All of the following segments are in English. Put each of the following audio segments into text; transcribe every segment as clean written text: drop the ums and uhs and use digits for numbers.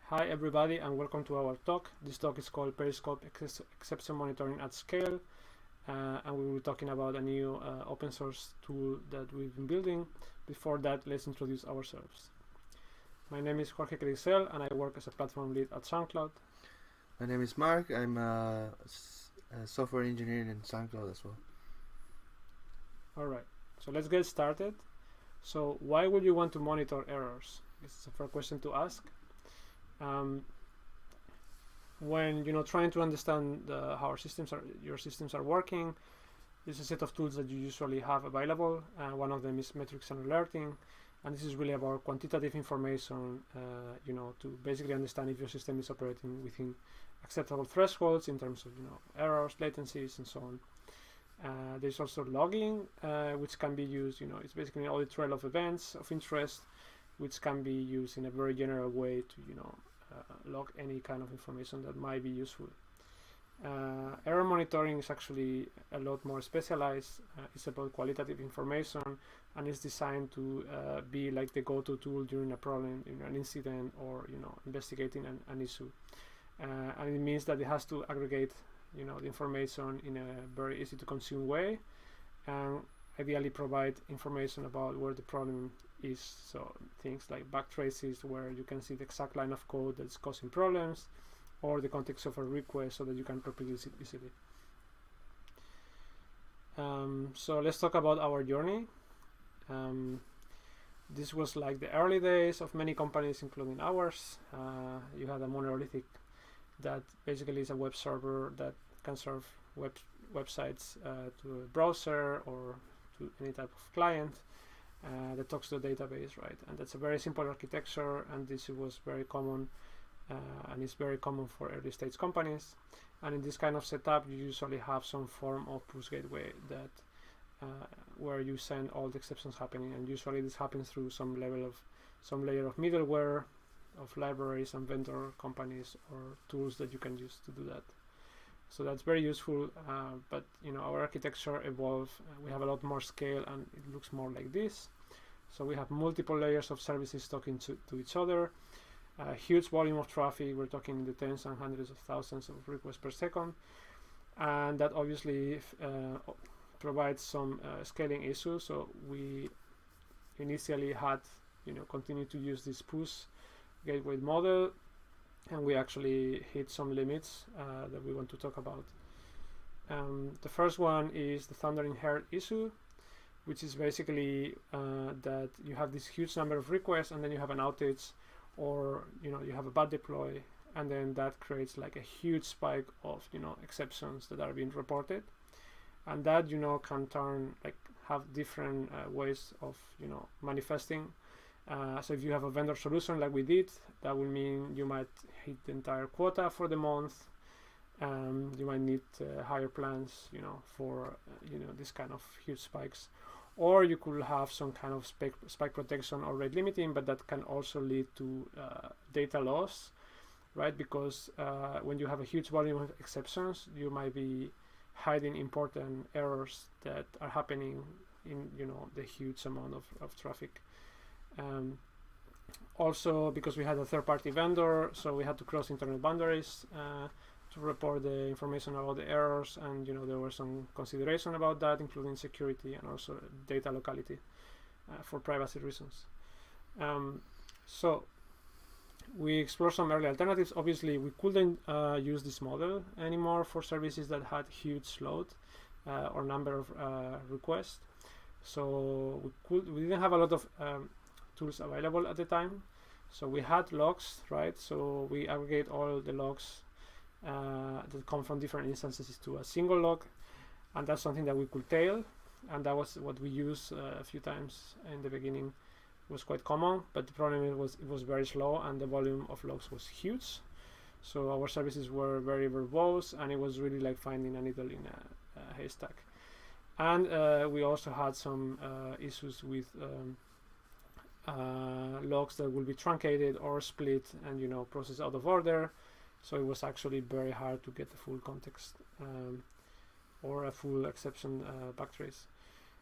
Hi everybody and welcome to our talk. This talk is called Periscope Exception Monitoring at Scale, and we will be talking about a new open source tool that we've been building. Before that, let's introduce ourselves. My name is Jorge Crisel and I work as a platform lead at SoundCloud. My name is Mark. I'm a software engineer in SoundCloud as well. Alright, so let's get started. So why would you want to monitor errors? This is a fair question to ask. When trying to understand how your systems are working, there's a set of tools that you usually have available. One of them is metrics and alerting, and this is really about quantitative information, to basically understand if your system is operating within acceptable thresholds in terms of errors, latencies, and so on. There's also logging, which can be used. It's basically an audit trail of events of interest, which can be used in a very general way to log any kind of information that might be useful. Error monitoring is actually a lot more specialized. It's about qualitative information, and it's designed to be like the go-to tool during a problem, an incident, or investigating an issue. And it means that it has to aggregate the information in a very easy to consume way, and ideally provide information about where the problem is. So things like backtraces, where you can see the exact line of code that's causing problems, or the context of a request so that you can reproduce it easily. So let's talk about our journey. This was like the early days of many companies, including ours. You had a monolithic that basically is a web server that can serve websites to a browser or to any type of client that talks to a database, right? And that's a very simple architecture, and this was very common, and it's very common for early stage companies. And in this kind of setup, you usually have some form of push gateway that where you send all the exceptions happening, and usually this happens through some layer of middleware, of libraries and vendor companies or tools that you can use to do that. So that's very useful, but our architecture evolved. We have a lot more scale, and it looks more like this. So we have multiple layers of services talking to each other, a huge volume of traffic. We're talking in the tens and hundreds of thousands of requests per second, and that obviously provides some scaling issues. So we initially had continued to use this push gateway model, and we actually hit some limits that we want to talk about. The first one is the thundering herd issue, which is basically that you have this huge number of requests, and then you have an outage, or you have a bad deploy, and then that creates like a huge spike of exceptions that are being reported, and that can have different ways of manifesting. So if you have a vendor solution like we did, that will mean you might hit the entire quota for the month. You might need higher plans, for this kind of huge spikes, or you could have some kind of spike protection or rate limiting, but that can also lead to data loss, right? Because when you have a huge volume of exceptions, you might be hiding important errors that are happening in the huge amount of traffic. Also, because we had a third-party vendor, so we had to cross internal boundaries to report the information about the errors, and there was some consideration about that, including security and also data locality for privacy reasons. So we explored some early alternatives. Obviously, we couldn't use this model anymore for services that had huge load or number of requests. So we didn't have a lot of tools available at the time. So we had logs, right? So we aggregate all the logs that come from different instances to a single log, and that's something that we could tail, and that was what we used a few times in the beginning. It was quite common, but the problem it was very slow, and the volume of logs was huge. So our services were very verbose, and it was really like finding a needle in a haystack. And we also had some issues with logs that will be truncated or split and processed out of order. So it was actually very hard to get the full context or a full exception backtrace.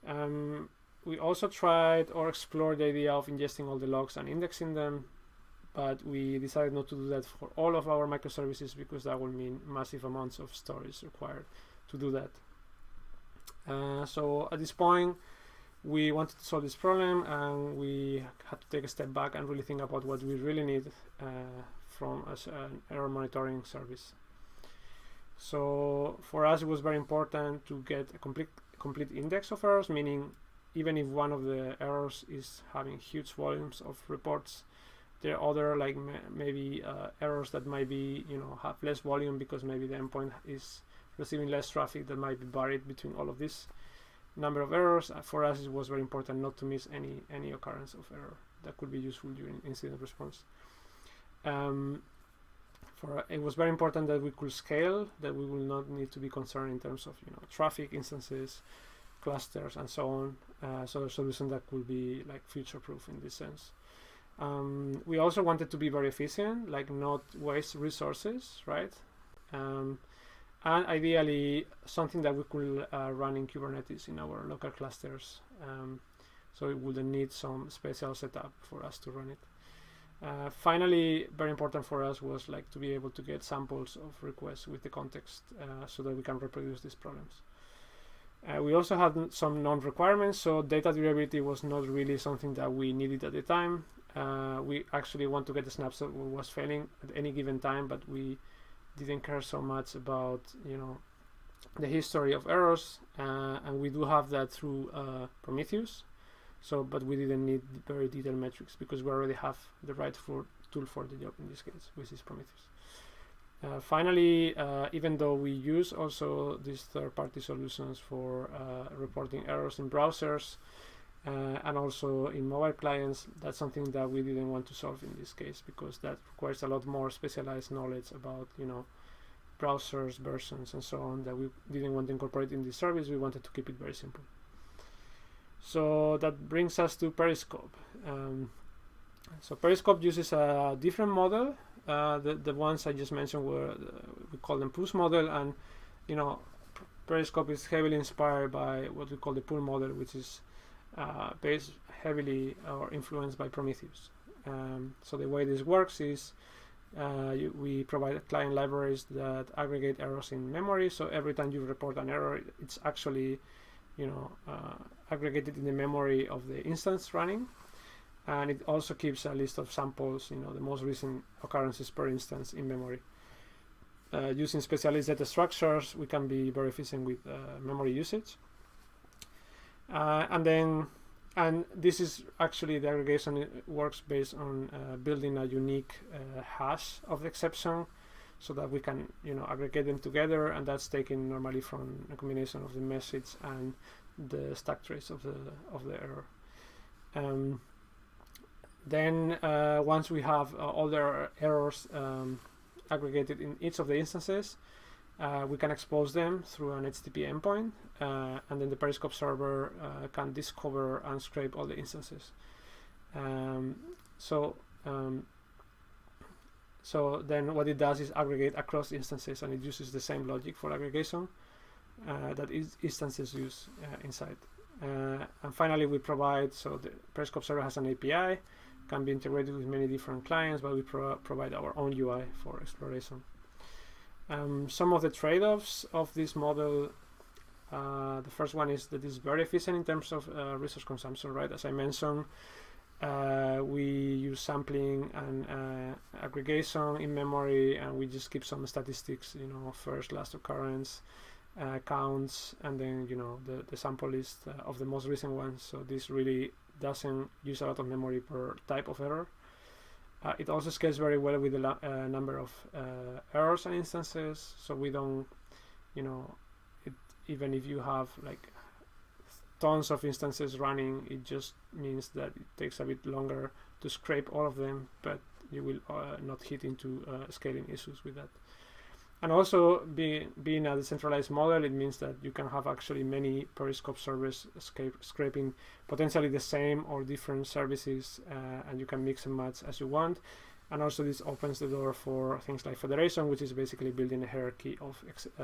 We also tried or explored the idea of ingesting all the logs and indexing them, but we decided not to do that for all of our microservices because that would mean massive amounts of storage required to do that. So at this point, we wanted to solve this problem, and we had to take a step back and really think about what we really need from an error monitoring service. So for us, it was very important to get a complete index of errors, meaning even if one of the errors is having huge volumes of reports, there are other like maybe errors that might be, have less volume because maybe the endpoint is receiving less traffic, that might be buried between all of this number of errors. For us, it was very important not to miss any occurrence of error that could be useful during incident response. It was very important that we could scale, that we will not need to be concerned in terms of traffic, instances, clusters, and so on. So a solution that could be like future-proof in this sense. We also wanted to be very efficient, like not waste resources, right? And ideally something that we could run in Kubernetes in our local clusters. So it wouldn't need some special setup for us to run it. Finally, very important for us was like to be able to get samples of requests with the context so that we can reproduce these problems. We also had some non-requirements, so data durability was not really something that we needed at the time. We actually want to get a snapshot of what was failing at any given time, but we didn't care so much about the history of errors, and we do have that through Prometheus. But we didn't need very detailed metrics because we already have the right tool for the job in this case, which is Prometheus. Finally, even though we use also these third-party solutions for reporting errors in browsers and also in mobile clients, that's something that we didn't want to solve in this case because that requires a lot more specialized knowledge about browsers, versions, and so on that we didn't want to incorporate in this service. We wanted to keep it very simple. So that brings us to Periscope. So Periscope uses a different model. The ones I just mentioned we call them push model, and Periscope is heavily inspired by what we call the pull model, which is based heavily or influenced by Prometheus. So the way this works is we provide client libraries that aggregate errors in memory. So every time you report an error, it's actually aggregated in the memory of the instance running, and it also keeps a list of samples, the most recent occurrences per instance in memory. Using specialized data structures, we can be very efficient with memory usage. And this is actually the aggregation. It works based on building a unique hash of the exception, so that we can aggregate them together, and that's taken normally from a combination of the message and the stack trace of the error. Then once we have all the errors aggregated in each of the instances, we can expose them through an HTTP endpoint, and then the Periscope server can discover and scrape all the instances. So then what it does is aggregate across instances, and it uses the same logic for aggregation that instances use inside. And finally, we provide, so the Periscope server has an API, can be integrated with many different clients, but we provide our own UI for exploration. Some of the trade-offs of this model, the first one is that it's very efficient in terms of resource consumption, right? As I mentioned, we use sampling and aggregation in memory, and we just keep some statistics, first, last occurrence, counts, and then the sample list of the most recent ones. So this really doesn't use a lot of memory per type of error. It also scales very well with the number of errors and instances. So we don't, even if you have like tons of instances running, it just means that it takes a bit longer to scrape all of them, but you will not hit into scaling issues with that. And also, being a decentralized model, it means that you can have actually many Periscope servers scraping potentially the same or different services, and you can mix and match as you want. And also, this opens the door for things like federation, which is basically building a hierarchy of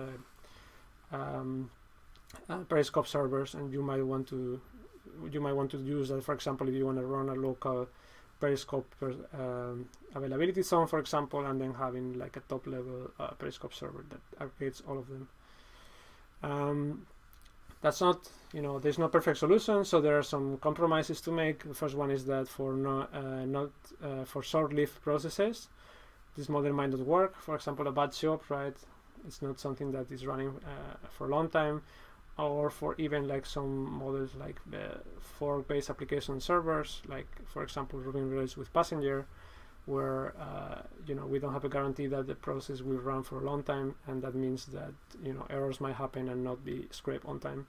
Periscope servers, and you might want to use that. For example, if you want to run a local Periscope availability zone, for example, and then having like a top level Periscope server that aggregates all of them. That's not, there's no perfect solution, so there are some compromises to make. The first one is that for for short-lived processes, this model might not work. For example, a batch job, right? It's not something that is running for a long time, or for even like some models like fork-based application servers, like for example Ruby on Rails with Passenger, where we don't have a guarantee that the process will run for a long time, and that means that errors might happen and not be scraped on time.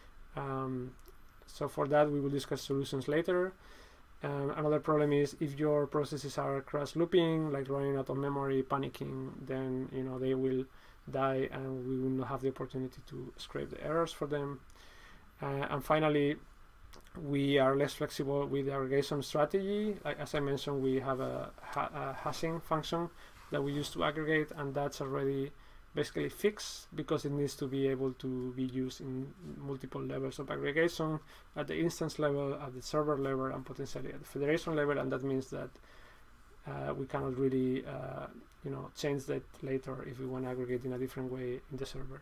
So for that we will discuss solutions later. Another problem is if your processes are crash looping, like running out of memory, panicking, then they will die and we will not have the opportunity to scrape the errors for them. And finally, we are less flexible with the aggregation strategy. As I mentioned, we have a hashing function that we use to aggregate, and that's already basically fixed because it needs to be able to be used in multiple levels of aggregation, at the instance level, at the server level, and potentially at the federation level, and that means that we cannot really change that later if we want to aggregate in a different way in the server.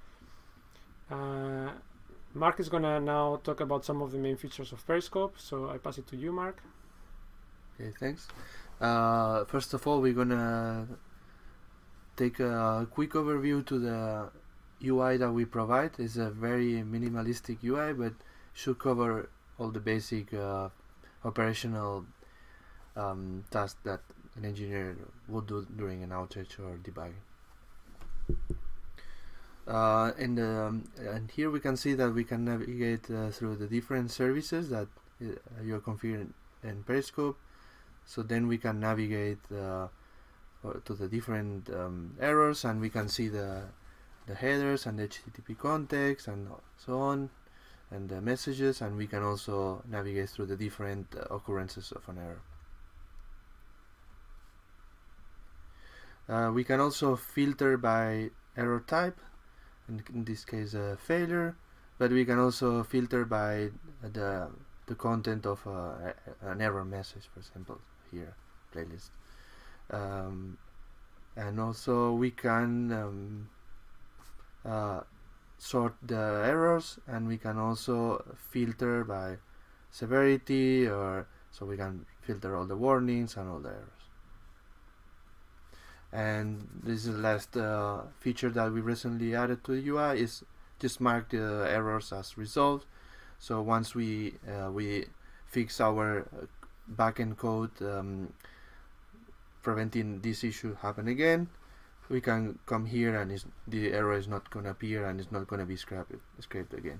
Mark is gonna now talk about some of the main features of Periscope, so I pass it to you, Mark. Okay, thanks. First of all, we're gonna take a quick overview to the UI that we provide. It's a very minimalistic UI, but should cover all the basic operational tasks that an engineer would do during an outage or debugging. And here we can see that we can navigate through the different services that you're configuring in Periscope. So then we can navigate to the different errors, and we can see the headers and the HTTP context and so on, and the messages, and we can also navigate through the different occurrences of an error. We can also filter by error type, in this case a failure, but we can also filter by the content of an error message, for example, here, playlist. And also we can sort the errors, and we can also filter by severity, or so we can filter all the warnings and all the errors. And this is the last feature that we recently added to the UI, is just mark the errors as resolved. So once we fix our backend code preventing this issue happen again, we can come here and the error is not going to appear and it's not going to be scraped again.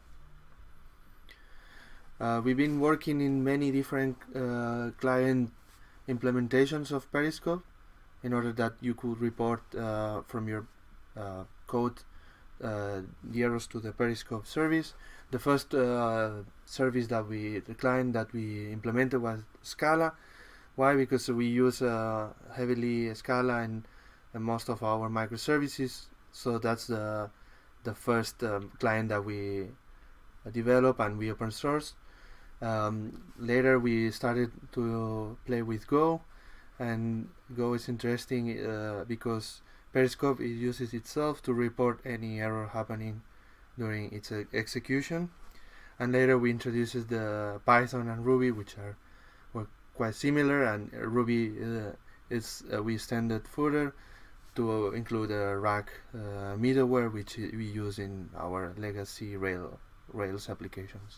We've been working in many different client implementations of Periscope in order that you could report from your code the errors to the Periscope service. The first service that the client that we implemented was Scala. Why? Because we use heavily Scala in most of our microservices, so that's the first client that we develop and we open source. Later we started to play with Go, and Go is interesting because Periscope uses itself to report any error happening during its execution. And later we introduced the Python and Ruby, which were quite similar, and Ruby we extended further to include a RAG middleware, which we use in our legacy Rails applications.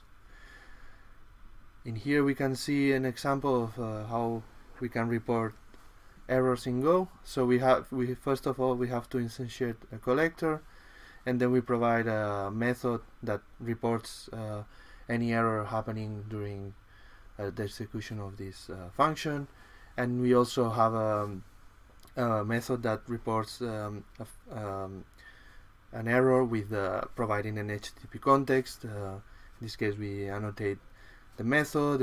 In here we can see an example of how we can report errors in Go. So first of all we have to instantiate a collector, and then we provide a method that reports any error happening during the execution of this function. And we also have a method that reports an error with providing an HTTP context. In this case we annotate the method,